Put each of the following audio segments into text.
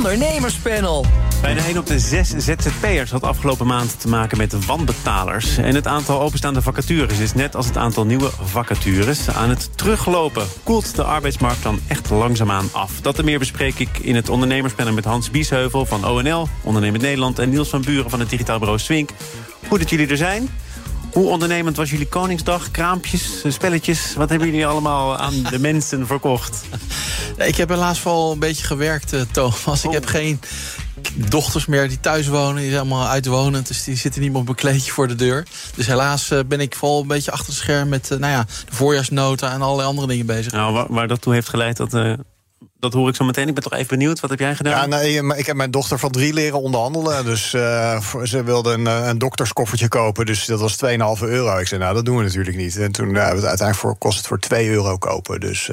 ondernemerspanel. Bijna 1 op de 6 ZZP'ers had afgelopen maand te maken met wanbetalers. En het aantal openstaande vacatures is net als het aantal nieuwe vacatures aan het teruglopen. Koelt de arbeidsmarkt dan echt langzaamaan af? Dat en meer bespreek ik in het ondernemerspanel met Hans Biesheuvel van ONL, Ondernemend Nederland, en Niels van Buren van het digitaal bureau Swink. Goed dat jullie er zijn. Hoe ondernemend was jullie Koningsdag? Kraampjes, spelletjes? Wat hebben jullie allemaal aan de mensen verkocht? Ik heb helaas vooral een beetje gewerkt, Thomas. Ik heb geen dochters meer die thuis wonen. Die zijn allemaal uitwonend, dus die zitten niet meer op een kleedje voor de deur. Dus helaas ben ik vooral een beetje achter het scherm met de voorjaarsnota en allerlei andere dingen bezig. Nou, waar dat toe heeft geleid, dat hoor ik zo meteen. Ik ben toch even benieuwd. Wat heb jij gedaan? Ja, nee, maar ik heb mijn dochter van 3 leren onderhandelen. Dus ze wilde een dokterskoffertje kopen. Dus dat was €2,5. Ik zei, nou, dat doen we natuurlijk niet. En toen uiteindelijk kost het voor €2 kopen. Dus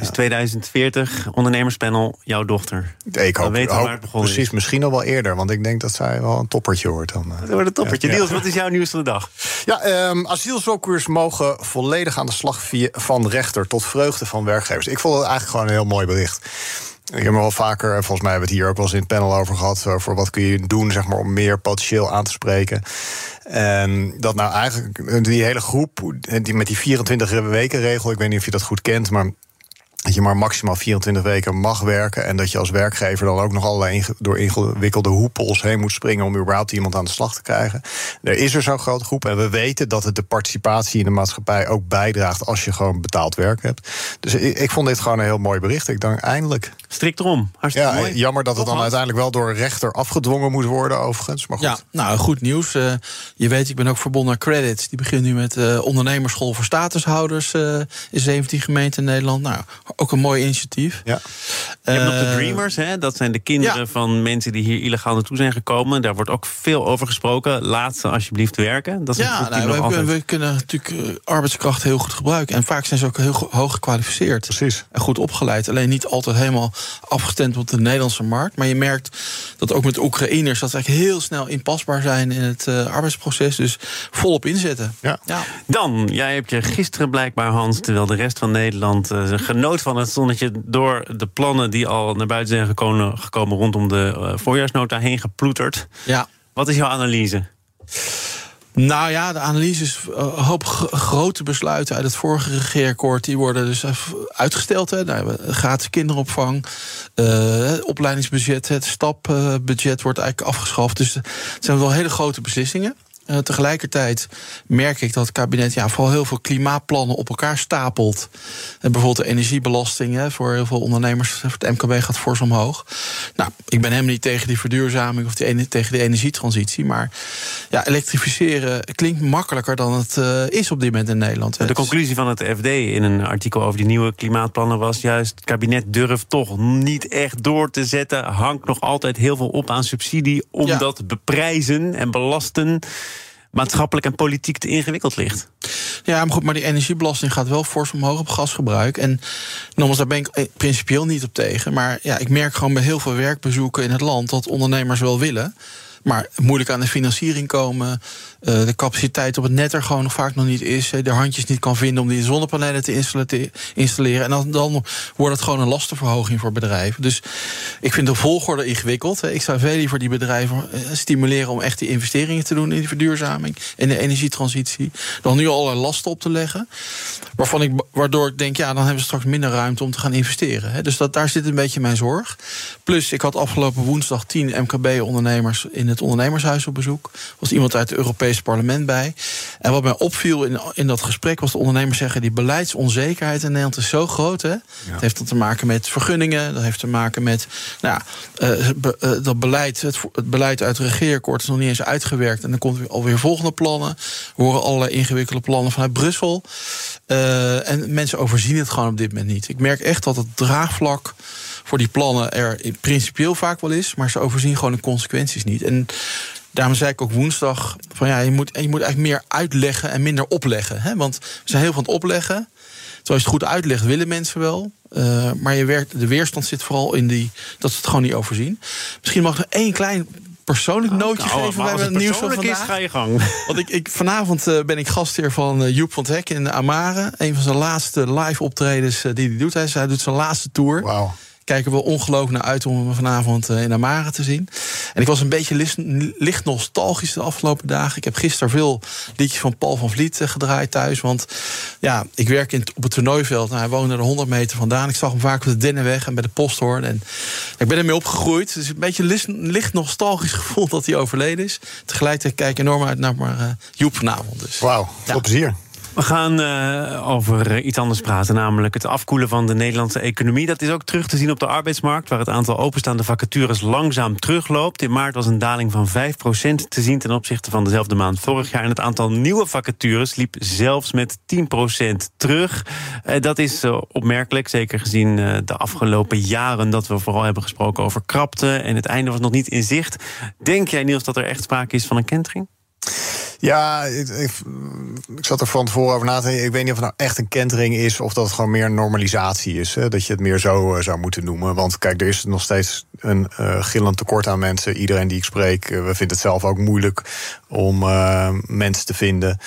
2040, ondernemerspanel, jouw dochter. Ik hoop, waar het begonnen precies, is. misschien al wel eerder. Want ik denk dat zij wel een toppertje wordt. Dat wordt een toppertje. Ja. Niels, wat is jouw nieuws van de dag? Ja, asielzoekers mogen volledig aan de slag van rechter tot vreugde van werkgevers. Ik vond het eigenlijk gewoon een heel mooi bericht. Ik heb me wel vaker, volgens mij hebben we het hier ook wel eens in het panel over gehad, over wat kun je doen, zeg maar, om meer potentieel aan te spreken. En dat nou eigenlijk die hele groep, met die 24-weken-regel, ik weet niet of je dat goed kent, maar dat je maar maximaal 24 weken mag werken. En dat je als werkgever dan ook nog allerlei door ingewikkelde hoepels heen moet springen om überhaupt iemand aan de slag te krijgen. Er is zo'n grote groep. En we weten dat het de participatie in de maatschappij ook bijdraagt als je gewoon betaald werk hebt. Dus ik vond dit gewoon een heel mooi bericht. Ik denk eindelijk. Strikt erom. Hartstikke mooi. Jammer dat het dan uiteindelijk wel door een rechter afgedwongen moet worden, overigens. Maar goed. Ja, nou, goed nieuws. Je weet, ik ben ook verbonden aan Credits. Die begint nu met ondernemersschool voor statushouders in 17 gemeenten in Nederland. Nou, ook een mooi initiatief. Ja. Je hebt nog de Dreamers, hè? Dat zijn de kinderen van mensen die hier illegaal naartoe zijn gekomen. Daar wordt ook veel over gesproken. Laat ze alsjeblieft werken. Dat is we kunnen natuurlijk arbeidskracht heel goed gebruiken. En vaak zijn ze ook heel hoog gekwalificeerd. Precies. En goed opgeleid. Alleen niet altijd helemaal afgestemd op de Nederlandse markt. Maar je merkt dat ook met Oekraïners dat ze eigenlijk heel snel inpasbaar zijn in het arbeidsproces. Dus volop inzetten. Ja. Dan, jij hebt je gisteren blijkbaar, Hans, terwijl de rest van Nederland genoot van het zonnetje, door de plannen die al naar buiten zijn gekomen rondom de voorjaarsnota heen geploeterd. Ja. Wat is jouw analyse? Nou ja, de analyse is een hoop grote besluiten uit het vorige regeerakkoord. Die worden dus uitgesteld. Gratis kinderopvang, opleidingsbudget, het stapbudget wordt eigenlijk afgeschaft. Dus het zijn wel hele grote beslissingen. Tegelijkertijd merk ik dat het kabinet vooral heel veel klimaatplannen op elkaar stapelt. Bijvoorbeeld de energiebelasting voor heel veel ondernemers. Voor het MKB gaat fors omhoog. Nou, ik ben helemaal niet tegen die verduurzaming of tegen de energietransitie. Maar elektrificeren klinkt makkelijker dan het is op dit moment in Nederland. De conclusie van het FD in een artikel over die nieuwe klimaatplannen was juist: het kabinet durft toch niet echt door te zetten. Hangt nog altijd heel veel op aan subsidie, omdat beprijzen en belasten maatschappelijk en politiek te ingewikkeld ligt. Ja, maar goed, maar die energiebelasting gaat wel fors omhoog op gasgebruik. En nogmaals, daar ben ik principieel niet op tegen. Maar ik merk gewoon bij heel veel werkbezoeken in het land dat ondernemers wel willen, maar moeilijk aan de financiering komen. De capaciteit op het net er gewoon nog vaak nog niet is. De handjes niet kan vinden om die zonnepanelen te installeren. En dan wordt het gewoon een lastenverhoging voor bedrijven. Dus ik vind de volgorde ingewikkeld. Ik zou veel liever die bedrijven stimuleren om echt die investeringen te doen in die verduurzaming en de energietransitie, dan nu allerlei lasten op te leggen. Waardoor ik denk, dan hebben ze straks minder ruimte om te gaan investeren. Dus daar zit een beetje mijn zorg. Plus, ik had afgelopen woensdag 10 MKB-ondernemers in het ondernemershuis op bezoek. Was iemand uit het Europese parlement bij. En wat mij opviel in dat gesprek was de ondernemers zeggen, die beleidsonzekerheid in Nederland is zo groot. Hè? Ja. Het heeft te maken met vergunningen. Dat heeft te maken met dat beleid. Het beleid uit het regeerakkoord is nog niet eens uitgewerkt. En dan komt er alweer volgende plannen. We horen allerlei ingewikkelde plannen vanuit Brussel. En mensen overzien het gewoon op dit moment niet. Ik merk echt dat het draagvlak voor die plannen er principieel vaak wel is, maar ze overzien gewoon de consequenties niet. En daarom zei ik ook woensdag van je moet eigenlijk meer uitleggen en minder opleggen. Hè? Want we zijn heel van het opleggen. Terwijl je het goed uitlegt, willen mensen wel. Maar de weerstand zit vooral in dat ze het gewoon niet overzien. Misschien mag ik nog één klein persoonlijk nootje geven bij het nieuws van vandaag. Ga je gang. Want vanavond ben ik gastheer van Joep van 't Hek in Amare. Een van zijn laatste live optredens die hij doet. Hij doet zijn laatste tour. Wow. kijk er wel ongelooflijk naar uit om hem vanavond in Amare te zien. En ik was een beetje licht nostalgisch de afgelopen dagen. Ik heb gisteren veel liedjes van Paul van Vliet gedraaid thuis. Want ja, ik werk op het toernooiveld. Hij woonde er 100 meter vandaan. Ik zag hem vaak op de Dennenweg en bij de Posthoorn. En ik ben ermee opgegroeid. Dus een beetje licht nostalgisch gevoel dat hij overleden is. Tegelijkertijd kijk ik enorm uit naar Joep vanavond. Dus. Wauw, veel plezier. We gaan over iets anders praten, namelijk het afkoelen van de Nederlandse economie. Dat is ook terug te zien op de arbeidsmarkt, waar het aantal openstaande vacatures langzaam terugloopt. In maart was een daling van 5% te zien ten opzichte van dezelfde maand vorig jaar. En het aantal nieuwe vacatures liep zelfs met 10% terug. Dat is opmerkelijk, zeker gezien de afgelopen jaren dat we vooral hebben gesproken over krapte. En het einde was nog niet in zicht. Denk jij, Niels, dat er echt sprake is van een kentering? Ja, ik zat er van tevoren over na te denken. Ik weet niet of het nou echt een kentering is of dat het gewoon meer een normalisatie is. Hè? Dat je het meer zo zou moeten noemen. Want kijk, er is nog steeds een gillend tekort aan mensen. Iedereen die ik spreek, we vinden het zelf ook moeilijk om mensen te vinden.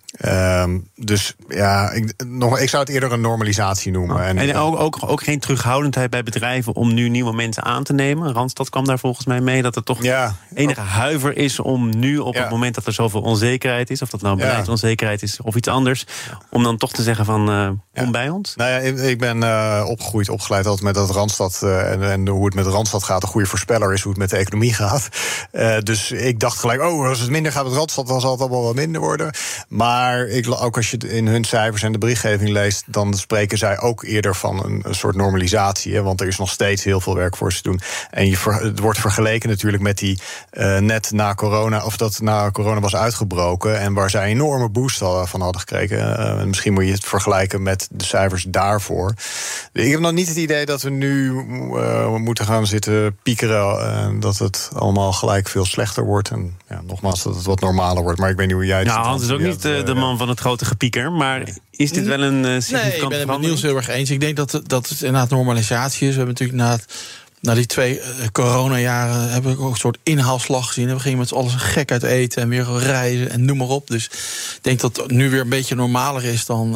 Dus ja, ik zou het eerder een normalisatie noemen. En ook geen terughoudendheid bij bedrijven om nu nieuwe mensen aan te nemen. Randstad kwam daar volgens mij mee dat er toch enige huiver is om nu op het moment dat er zoveel onzekerheid is, of dat nou beleidsonzekerheid is of iets anders, om dan toch te zeggen van kom bij ons. Nou ja, ik ben opgeleid altijd met dat Randstad en hoe het met Randstad gaat. Een goede voorspeller is hoe het met de economie gaat. Dus ik dacht gelijk, als het minder gaat met Randstad, dan zal het allemaal wat minder worden. Maar ook als je in hun cijfers en de berichtgeving leest, dan spreken zij ook eerder van een soort normalisatie. Hè, want er is nog steeds heel veel werk voor ze te doen. En het wordt vergeleken natuurlijk met die net na corona, of dat na corona was uitgebroken en waar zij een enorme boost van hadden gekregen. Misschien moet je het vergelijken met de cijfers daarvoor. Ik heb nog niet het idee dat we nu moeten gaan zitten piekeren. Dat het allemaal gelijk veel slechter wordt. En nogmaals, dat het wat normaler wordt. Maar ik weet niet hoe jij het ziet. Hans is ook niet de man van het grote gepieker. Maar is dit wel een significante ik ben het met Niels heel erg eens. Ik denk dat het inderdaad normalisatie is. We hebben natuurlijk na die 2 coronajaren hebben we ook een soort inhaalslag gezien. We gingen met z'n allen gek uit eten en weer reizen en noem maar op. Dus ik denk dat het nu weer een beetje normaler is dan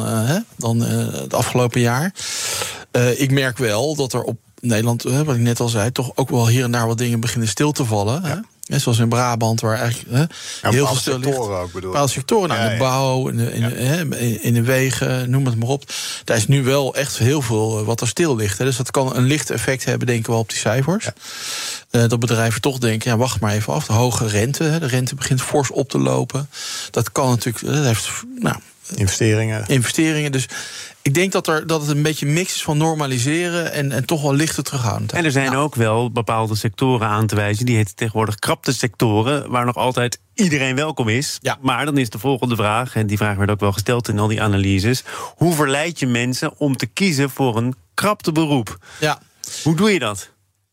het afgelopen jaar. Ik merk wel dat er op Nederland, wat ik net al zei, toch ook wel hier en daar wat dingen beginnen stil te vallen. Ja. Hè? Zoals in Brabant, waar eigenlijk heel veel stil ligt. Bepaalde sectoren, de bouw, in de wegen, noem het maar op. Daar is nu wel echt heel veel wat er stil ligt. Hè. Dus dat kan een licht effect hebben, denk ik wel, op die cijfers. Ja. Dat bedrijven toch denken, wacht maar even af. De hoge rente, de rente begint fors op te lopen. Dat kan natuurlijk, dat heeft investeringen. Dus ik denk dat het een beetje een mix is van normaliseren en toch wel lichte terughoudendheid. En er zijn ook wel bepaalde sectoren aan te wijzen. Die heten tegenwoordig krapte sectoren, waar nog altijd iedereen welkom is. Ja. Maar dan is de volgende vraag, en die vraag werd ook wel gesteld in al die analyses: hoe verleid je mensen om te kiezen voor een krapte beroep? Ja. Hoe doe je dat?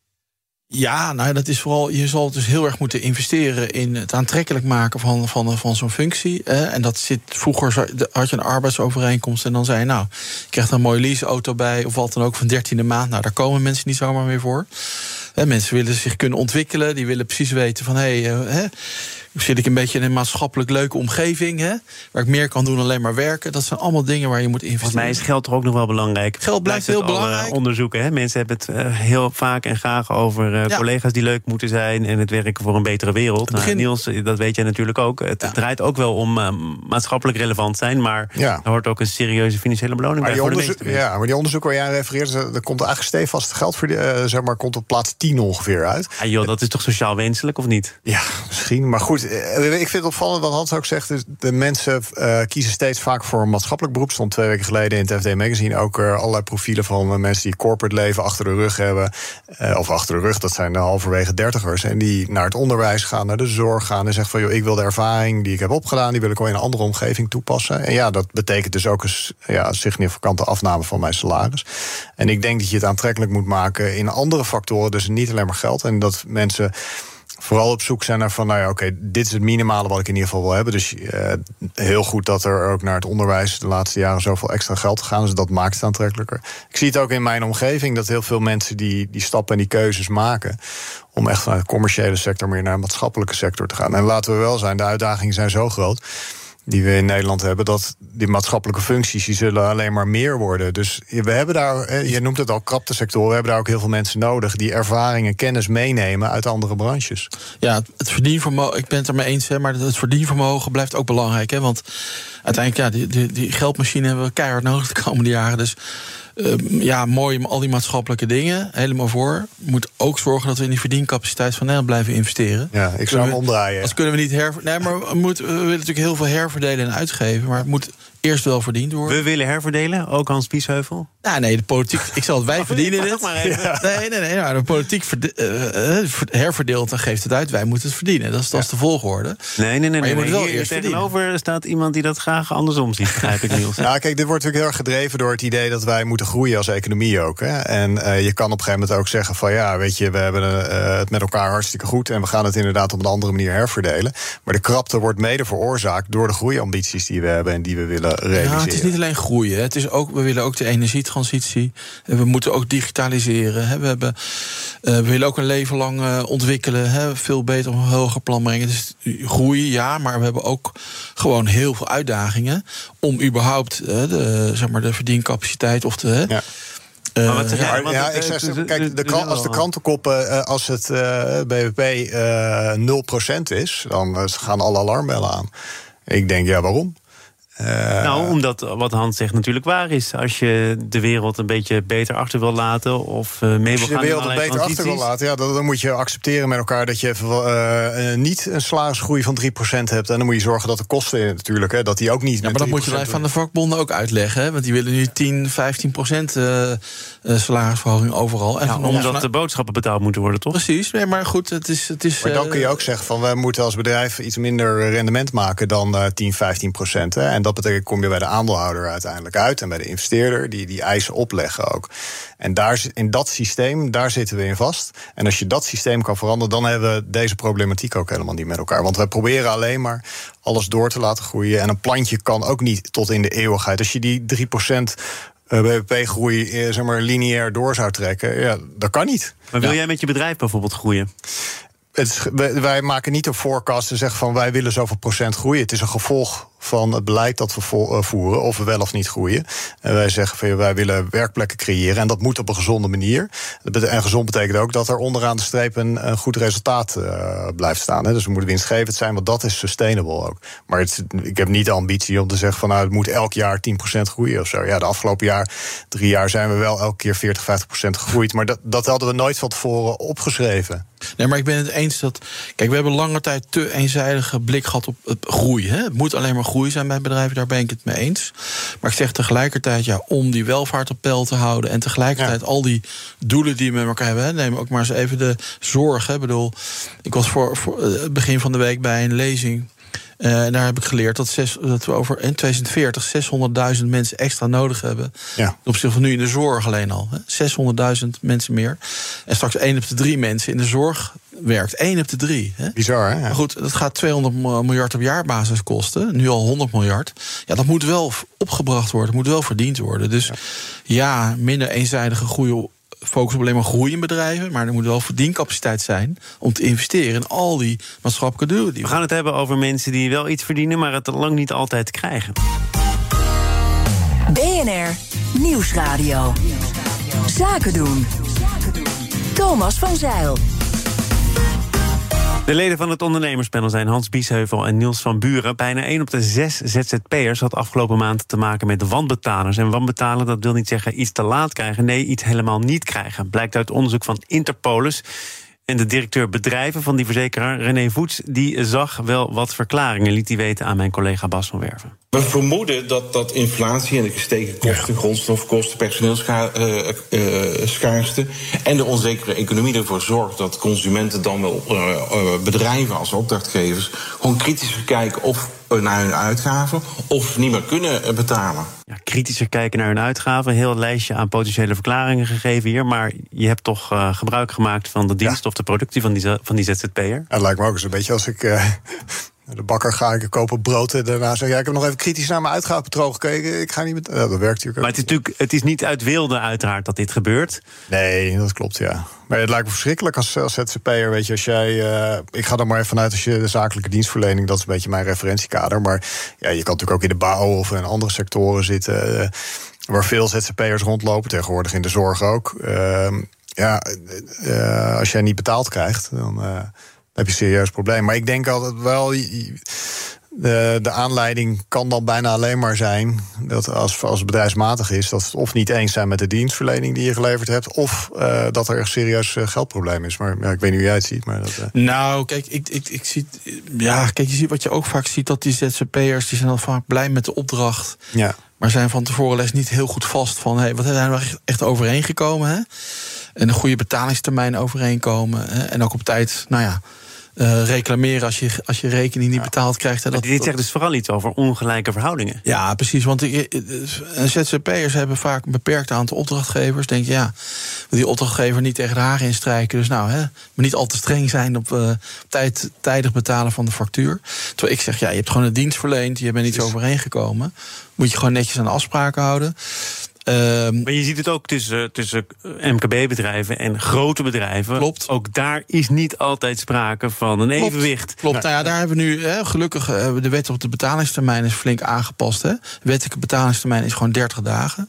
Ja, nou, dat is vooral, je zal dus heel erg moeten investeren in het aantrekkelijk maken van zo'n functie. En dat zit, vroeger had je een arbeidsovereenkomst en dan zei je, nou, je krijgt een mooie leaseauto bij of wat dan ook van 13e maand. Nou, daar komen mensen niet zomaar meer voor. Mensen willen zich kunnen ontwikkelen, die willen precies weten van, zit ik een beetje in een maatschappelijk leuke omgeving, waar ik meer kan doen dan alleen maar werken. Dat zijn allemaal dingen waar je moet investeren. Volgens mij is geld toch ook nog wel belangrijk. Geld blijft heel belangrijk. Onderzoeken, mensen hebben het heel vaak en graag over collega's die leuk moeten zijn en het werken voor een betere wereld. Niels, dat weet jij natuurlijk ook. Het draait ook wel om maatschappelijk relevant zijn, maar er hoort ook een serieuze financiële beloning bij. Maar die onderzoek waar jij aan refereert, er komt eigenlijk stevast geld voor komt op plaats 10 ongeveer uit. Dat is toch sociaal wenselijk, of niet? Ja, misschien. Maar goed, ik vind het opvallend wat Hans ook zegt. Dus de mensen kiezen steeds vaak voor een maatschappelijk beroep. Stond 2 weken geleden in het FD Magazine ook allerlei profielen van mensen die corporate leven achter de rug hebben. Of achter de rug, dat zijn de halverwege 30ers. En die naar het onderwijs gaan, naar de zorg gaan en zeggen van, ik wil de ervaring die ik heb opgedaan, die wil ik wel in een andere omgeving toepassen. En dat betekent dus ook een significante afname van mijn salaris. En ik denk dat je het aantrekkelijk moet maken in andere factoren, dus niet alleen maar geld. En dat mensen vooral op zoek zijn naar van, dit is het minimale wat ik in ieder geval wil hebben. Dus heel goed dat er ook naar het onderwijs de laatste jaren zoveel extra geld gegaan is. Dus dat maakt het aantrekkelijker. Ik zie het ook in mijn omgeving dat heel veel mensen die stappen en die keuzes maken om echt vanuit de commerciële sector meer naar de maatschappelijke sector te gaan. En laten we wel zijn, de uitdagingen zijn zo groot. die we in Nederland hebben, dat die maatschappelijke functies die zullen alleen maar meer worden. Dus we hebben daar, je noemt het al kraptesector, we hebben daar ook heel veel mensen nodig die ervaring en kennis meenemen uit andere branches. Ja, het verdienvermogen, ik ben het ermee eens, maar het verdienvermogen blijft ook belangrijk. Hè, want uiteindelijk, die geldmachine hebben we keihard nodig de komende jaren. Dus mooi, al die maatschappelijke dingen, helemaal voor. We moeten ook zorgen dat we in die verdiencapaciteit van Nederland blijven investeren. Ja, ik zou hem omdraaien. Dat kunnen we niet Nee, maar we willen natuurlijk heel veel herverdelen en uitgeven, maar het moet eerst wel verdiend worden. We willen herverdelen, ook Hans Biesheuvel? Nee, de politiek. Ik zal het wij verdienen dit. Maar even. Nee. Nou, de politiek herverdeelt en geeft het uit. Wij moeten het verdienen. Dat is de volgorde. Nee. Maar je moet wel hier eerst tegenover staat iemand die dat graag andersom ziet, begrijp ik, Niels. Ja, kijk, dit wordt natuurlijk heel erg gedreven door het idee dat wij moeten groeien als economie ook. Hè. En je kan op een gegeven moment ook zeggen van ja, weet je, we hebben het met elkaar hartstikke goed en we gaan het inderdaad op een andere manier herverdelen. Maar de krapte wordt mede veroorzaakt door de groeiambities die we hebben en die we willen realiseren. Ja, het is niet alleen groeien. Het is ook, we willen ook de energietransitie. We moeten ook digitaliseren. We willen ook een leven lang ontwikkelen. Veel beter op een hoger plan brengen. Dus groeien, ja, maar we hebben ook gewoon heel veel uitdagingen om überhaupt de verdiencapaciteit of de. Ja. Ik zeg, kijk, als de krantenkoppen, als het BBP 0% is, dan gaan alle alarmbellen aan. Ik denk, ja, waarom? Omdat wat Hans zegt natuurlijk waar is. Als je de wereld een beetje beter achter wil laten of mee wil gaan. Als je de wereld een beter achter wil laten, dan moet je accepteren met elkaar dat je even niet een salarisgroei van 3% hebt. En dan moet je zorgen dat de kosten natuurlijk, dat die ook niet. Ja, maar dat moet je blijven aan de vakbonden ook uitleggen. Hè? Want die willen nu 10-15% salarisverhoging overal. En omdat de boodschappen betaald moeten worden, toch? Precies, nee, maar goed, het is. Maar dan kun je ook zeggen van we moeten als bedrijf iets minder rendement maken dan 10-15%. En dat betekent, kom je bij de aandeelhouder uiteindelijk uit en bij de investeerder die eisen opleggen ook. En in dat systeem, daar zitten we in vast. En als je dat systeem kan veranderen, dan hebben we deze problematiek ook helemaal niet met elkaar. Want wij proberen alleen maar alles door te laten groeien. En een plantje kan ook niet tot in de eeuwigheid. Als je die 3% BBP-groei lineair door zou trekken, ja, dat kan niet. Maar wil jij met je bedrijf bijvoorbeeld groeien? Wij maken niet een forecast en zeggen van wij willen zoveel procent groeien. Het is een gevolg van het beleid dat we voeren, of we wel of niet groeien. En wij zeggen van wij willen werkplekken creëren en dat moet op een gezonde manier. En gezond betekent ook dat er onderaan de streep een goed resultaat blijft staan. Hè. Dus we moeten winstgevend zijn, want dat is sustainable ook. Maar ik heb niet de ambitie om te zeggen van het moet elk jaar 10% groeien of zo. Ja, de afgelopen 3 jaar zijn we wel elke keer 40-50% gegroeid. Maar dat hadden we nooit van tevoren opgeschreven. Nee, maar ik ben het eens dat. Kijk, we hebben lange tijd te eenzijdige blik gehad op het groeien. Hè? Het moet alleen maar groei zijn bij bedrijven, daar ben ik het mee eens. Maar ik zeg tegelijkertijd, om die welvaart op peil te houden en tegelijkertijd al die doelen die we met elkaar hebben. Neem ook maar eens even de zorg. Hè? Ik bedoel, ik was voor begin van de week bij een lezing. En daar heb ik geleerd dat we over in 2040 600.000 mensen extra nodig hebben. Ja. Ten opzichte van nu in de zorg alleen al. 600.000 mensen meer. En straks 1 op de 3 mensen in de zorg werkt. 1 op de 3. Hè? Bizar, hè? Ja. Maar goed, dat gaat 200 miljard op jaarbasis kosten. Nu al 100 miljard. Ja, dat moet wel opgebracht worden. Moet wel verdiend worden. Dus minder eenzijdige groei. Focus op alleen maar groei in bedrijven, maar er moet wel verdiencapaciteit zijn om te investeren in al die maatschappelijke doelen. We gaan het hebben over mensen die wel iets verdienen, maar het lang niet altijd krijgen. BNR Nieuwsradio. Zaken doen. Thomas van Zeil. De leden van het ondernemerspanel zijn Hans Biesheuvel en Niels van Buren. Bijna 1 op de 6 ZZP'ers had afgelopen maand te maken met wanbetalers. En wanbetalen, dat wil niet zeggen iets te laat krijgen. Nee, iets helemaal niet krijgen. Blijkt uit onderzoek van Interpolis. En de directeur bedrijven van die verzekeraar, René Voets, die zag wel wat verklaringen, liet hij weten aan mijn collega Bas van Werven. We vermoeden dat inflatie en de gestegen kosten, grondstofkosten, personeelsschaarste en de onzekere economie ervoor zorgt dat consumenten dan wel bedrijven als opdrachtgevers gewoon kritischer kijken of naar hun uitgaven of niet meer kunnen betalen. Ja, kritischer kijken naar hun uitgaven. Heel lijstje aan potentiële verklaringen gegeven hier. Maar je hebt toch gebruik gemaakt van de dienst of de productie van die ZZP'er? Het lijkt me ook eens een beetje als ik De bakker ga ik kopen brood en daarna zeg ik heb nog even kritisch naar mijn uitgavenpatroon gekeken. Ik ga niet met. Dat werkt natuurlijk ook. Maar het is niet uit wilde uiteraard dat dit gebeurt. Nee, dat klopt, ja. Maar het lijkt me verschrikkelijk als ZZP'er. Weet je, als jij. Ik ga er maar even vanuit als je de zakelijke dienstverlening, dat is een beetje mijn referentiekader. Maar ja, je kan natuurlijk ook in de bouw of in andere sectoren zitten. Waar veel ZZP'ers rondlopen, tegenwoordig in de zorg ook. Als jij niet betaald krijgt, dan heb je een serieus probleem. Maar ik denk altijd wel, de aanleiding kan dan bijna alleen maar zijn dat als het bedrijfsmatig is, dat het of niet eens zijn met de dienstverlening die je geleverd hebt, of dat er een serieus geldprobleem is. Maar ja, ik weet niet hoe jij het ziet. Maar Nou, kijk, ik zie. Ja, kijk, je ziet wat je ook vaak ziet, dat die ZZP'ers, die zijn dan vaak blij met de opdracht. Ja. Maar zijn van tevoren les niet heel goed vast van wat zijn we echt overeengekomen. Hè? En een goede betalingstermijn overeenkomen. Hè? En ook op tijd, reclameren als je rekening niet betaald krijgt. Hè, dit zegt dus vooral iets over ongelijke verhoudingen. Ja, precies. Want ZZP'ers hebben vaak een beperkt aantal opdrachtgevers. Denk je, wil die opdrachtgever niet tegen de hagen instrijken. Dus maar niet al te streng zijn op tijdig betalen van de factuur. Terwijl ik zeg, je hebt gewoon een dienst verleend, je bent iets overeengekomen. Moet je gewoon netjes aan de afspraken houden. Maar je ziet het ook tussen MKB-bedrijven en grote bedrijven. Klopt. Ook daar is niet altijd sprake van een evenwicht. Klopt. Nou ja, daar hebben we nu gelukkig de wet op de betalingstermijn is flink aangepast. Hè. De wettelijke betalingstermijn is gewoon 30 dagen.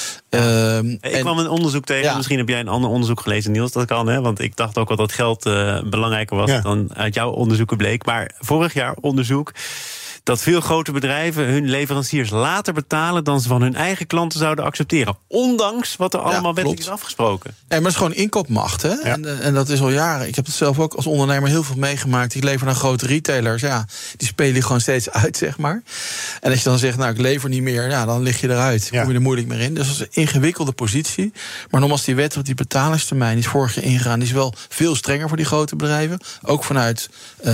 Ik kwam een onderzoek tegen. Misschien heb jij een ander onderzoek gelezen, Niels. Dat kan, hè? Want ik dacht ook al dat geld belangrijker was dan uit jouw onderzoeken bleek. Maar vorig jaar onderzoek dat veel grote bedrijven hun leveranciers later betalen dan ze van hun eigen klanten zouden accepteren. Ondanks wat er allemaal wettelijk is afgesproken. Maar het is gewoon inkoopmacht. Hè? Ja. En dat is al jaren. Ik heb het zelf ook als ondernemer heel veel meegemaakt. Ik lever aan grote retailers. Ja, die spelen gewoon steeds uit, zeg maar. En als je dan zegt, ik lever niet meer, dan lig je eruit. Kom je er moeilijk meer in. Dus dat is een ingewikkelde positie. Maar nogmaals, die wet op die betalingstermijn is vorig jaar ingegaan. Die is wel veel strenger voor die grote bedrijven. Ook vanuit,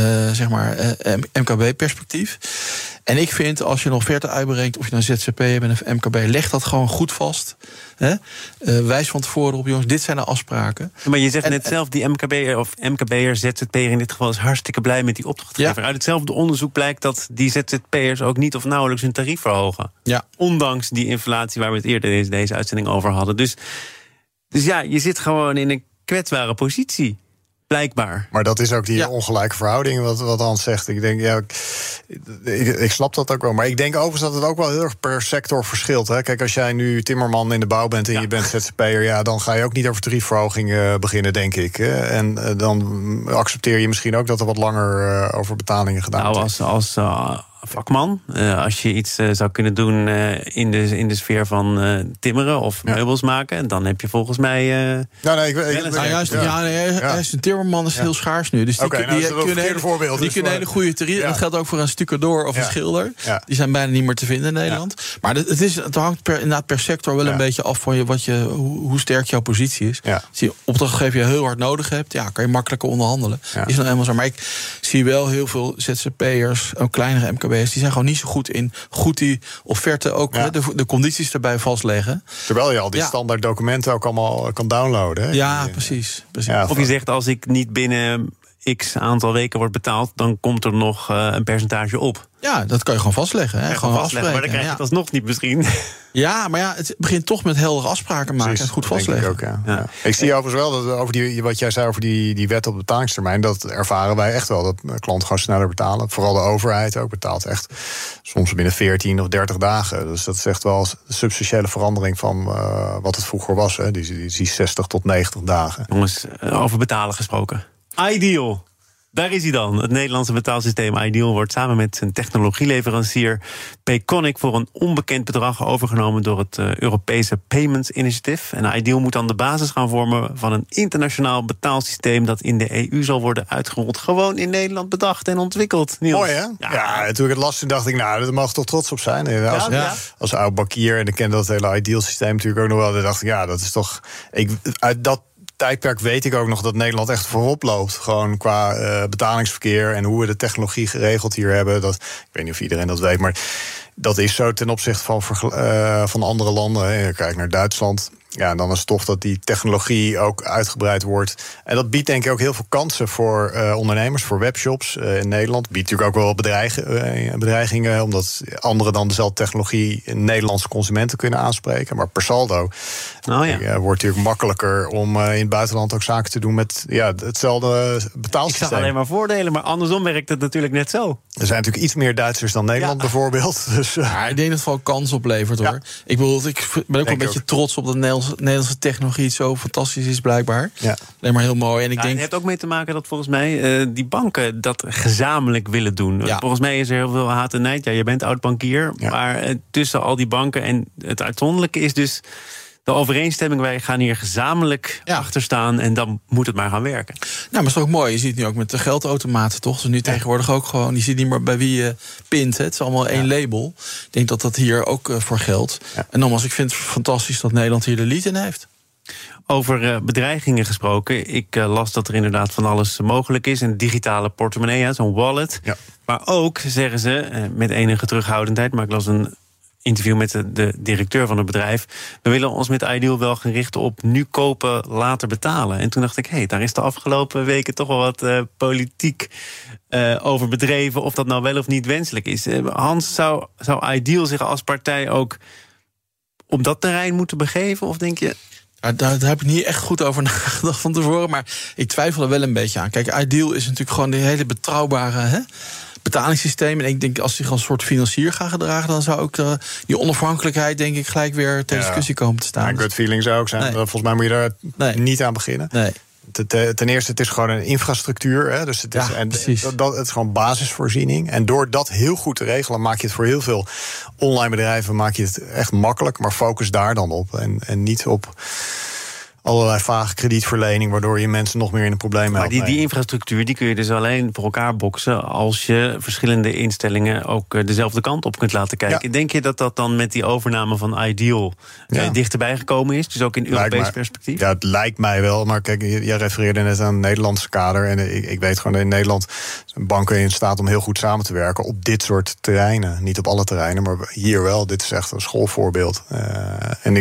MKB-perspectief. En ik vind, als je nog verder uitbrengt, of je nou ZZP bent of MKB, leg dat gewoon goed vast. Wijs van tevoren op, jongens, dit zijn de afspraken. Maar je zegt net zelf, die MKB'er of MKB'er, ZZP'er in dit geval is hartstikke blij met die opdrachtgever. Ja. Uit hetzelfde onderzoek blijkt dat die ZZP'ers ook niet of nauwelijks hun tarief verhogen. Ja. Ondanks die inflatie waar we het eerder in deze uitzending over hadden. Dus je zit gewoon in een kwetsbare positie. Blijkbaar. Maar dat is ook die ongelijke verhouding wat Hans zegt. Ik denk, ik snap dat ook wel. Maar ik denk overigens dat het ook wel heel erg per sector verschilt. Hè. Kijk, als jij nu timmerman in de bouw bent en je bent ZZP'er, dan ga je ook niet over tariefverhoging beginnen, denk ik. En dan accepteer je misschien ook dat er wat langer over betalingen gedaan wordt. Als vakman, als je iets zou kunnen doen in de sfeer van timmeren of meubels maken, dan heb je volgens mij. Juist een timmerman is heel schaars nu. Dus die kunnen hele goede tarief. Dat geldt ook voor een stucador of een schilder. Ja. Die zijn bijna niet meer te vinden in Nederland. Ja. Maar het hangt per sector wel een beetje af van hoe sterk jouw positie is. Ja. Als je opdrachtgever je heel hard nodig hebt, kan je makkelijker onderhandelen. Ja. Is nou helemaal zo. Maar ik zie wel heel veel ZZP'ers, ook kleinere MKB'ers, die zijn gewoon niet zo goed in die offerte ook de condities erbij vastleggen. Terwijl je al die standaard documenten ook allemaal kan downloaden. Hè? Ja, precies. Ja, of je zegt, als ik niet binnen x aantal weken wordt betaald, dan komt er nog een percentage op. Ja, dat kan je gewoon vastleggen. Hè? Gewoon afspreken. Maar dan krijg je het alsnog niet misschien. Ja, maar het begint toch met heldere afspraken maken en goed vastleggen. Ik ook, Ik zie overigens wel dat over wat jij zei over die wet op de betalingstermijn, dat ervaren wij echt wel, dat klanten gewoon sneller betalen. Vooral de overheid ook betaalt echt soms binnen 14 of 30 dagen. Dus dat is echt wel een substantiële verandering van wat het vroeger was. Hè. Die 60 tot 90 dagen. Jongens, over betalen gesproken. Ideal. Daar is hij dan. Het Nederlandse betaalsysteem Ideal wordt samen met zijn technologieleverancier Payconic voor een onbekend bedrag overgenomen door het Europese Payments Initiative. En Ideal moet dan de basis gaan vormen van een internationaal betaalsysteem dat in de EU zal worden uitgerold. Gewoon in Nederland bedacht en ontwikkeld. Niels. Mooi, hè? Ja, toen ik het las, dacht ik, daar mag ik toch trots op zijn. Als oud bankier, en ik ken dat hele Ideal-systeem natuurlijk ook nog wel. Dan dacht ik, dat is toch. Uit dat tijdperk weet ik ook nog dat Nederland echt voorop loopt. Gewoon qua betalingsverkeer en hoe we de technologie geregeld hier hebben. Ik weet niet of iedereen dat weet, maar dat is zo ten opzichte van andere landen. Kijk naar Duitsland. Ja, en dan is het tof dat die technologie ook uitgebreid wordt. En dat biedt denk ik ook heel veel kansen voor ondernemers, voor webshops in Nederland. Biedt natuurlijk ook wel bedreigingen, omdat anderen dan dezelfde technologie in Nederlandse consumenten kunnen aanspreken. Maar per saldo wordt het natuurlijk makkelijker om in het buitenland ook zaken te doen met hetzelfde betaalsysteem. Ik zag alleen maar voordelen, maar andersom werkt het natuurlijk net zo. Er zijn natuurlijk iets meer Duitsers dan Nederland bijvoorbeeld. Dus, ik denk dat het wel kans oplevert hoor. Ik ben ook wel een beetje trots op dat Nederlandse technologie zo fantastisch is blijkbaar. Ja. Alleen maar heel mooi. En ik denk... Het heeft ook mee te maken dat volgens mij die banken dat gezamenlijk willen doen. Ja. Volgens mij is er heel veel haat en nijd. Ja, je bent oud-bankier, maar tussen al die banken en het uitzonderlijke is dus de overeenstemming, wij gaan hier gezamenlijk achter staan en dan moet het maar gaan werken. Nou, maar het is ook mooi. Je ziet het nu ook met de geldautomaten, toch? Dus nu tegenwoordig ook gewoon, je ziet niet meer bij wie je pint. Het is allemaal één label. Ik denk dat dat hier ook voor geldt. Ja. En nogmaals, ik vind het fantastisch dat Nederland hier de lead in heeft. Over bedreigingen gesproken. Ik las dat er inderdaad van alles mogelijk is. Een digitale portemonnee, zo'n wallet. Ja. Maar ook, zeggen ze, met enige terughoudendheid, maar ik las een interview met de directeur van het bedrijf. We willen ons met Ideal wel gaan richten op nu kopen, later betalen. En toen dacht ik, daar is de afgelopen weken toch wel wat politiek over bedreven, of dat nou wel of niet wenselijk is. Hans, zou Ideal zich als partij ook op dat terrein moeten begeven? Of denk je... Daar heb ik niet echt goed over nagedacht van tevoren, maar ik twijfel er wel een beetje aan. Kijk, Ideal is natuurlijk gewoon die hele betrouwbare betalingssysteem. En ik denk, als zich als een soort financier gaan gedragen, dan zou ook die onafhankelijkheid, denk ik, gelijk weer ter discussie komen te staan. Ja, gut feeling zou ook zijn. Nee. Volgens mij moet je daar niet aan beginnen. Nee. Ten eerste, het is gewoon een infrastructuur. Hè, dus het is, het is gewoon basisvoorziening. En door dat heel goed te regelen, maak je het voor heel veel online bedrijven maak je het echt makkelijk. Maar focus daar dan op. En niet op allerlei vage kredietverlening, waardoor je mensen nog meer in een probleem helpt. Maar die infrastructuur die kun je dus alleen voor elkaar boksen als je verschillende instellingen ook dezelfde kant op kunt laten kijken. Ja. Denk je dat dat dan met die overname van Ideal dichterbij gekomen is? Dus ook in Europees perspectief? Ja, het lijkt mij wel. Maar kijk, jij refereerde net aan het Nederlandse kader. En ik weet gewoon dat in Nederland zijn banken in staat om heel goed samen te werken op dit soort terreinen. Niet op alle terreinen, maar hier wel. Dit is echt een schoolvoorbeeld. En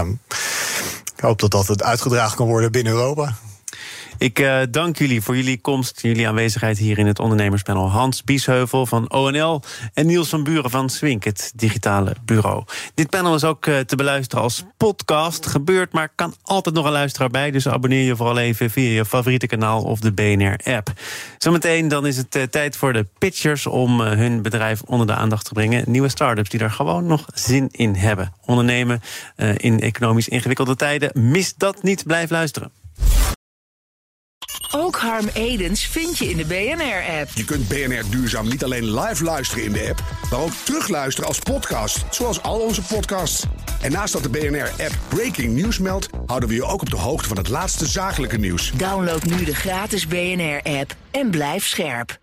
ik hoop dat het uitgedragen kan worden binnen Europa. Ik dank jullie voor jullie komst, jullie aanwezigheid hier in het ondernemerspanel. Hans Biesheuvel van ONL en Niels van Buren van Swink, het digitale bureau. Dit panel is ook te beluisteren als podcast. Gebeurt, maar kan altijd nog een luisteraar bij. Dus abonneer je vooral even via je favoriete kanaal of de BNR-app. Zometeen dan is het tijd voor de pitchers om hun bedrijf onder de aandacht te brengen. Nieuwe start-ups die daar gewoon nog zin in hebben. Ondernemen in economisch ingewikkelde tijden. Mis dat niet, blijf luisteren. Ook Harm Edens vind je in de BNR-app. Je kunt BNR Duurzaam niet alleen live luisteren in de app, maar ook terugluisteren als podcast, zoals al onze podcasts. En naast dat de BNR-app Breaking News meldt, houden we je ook op de hoogte van het laatste zakelijke nieuws. Download nu de gratis BNR-app en blijf scherp.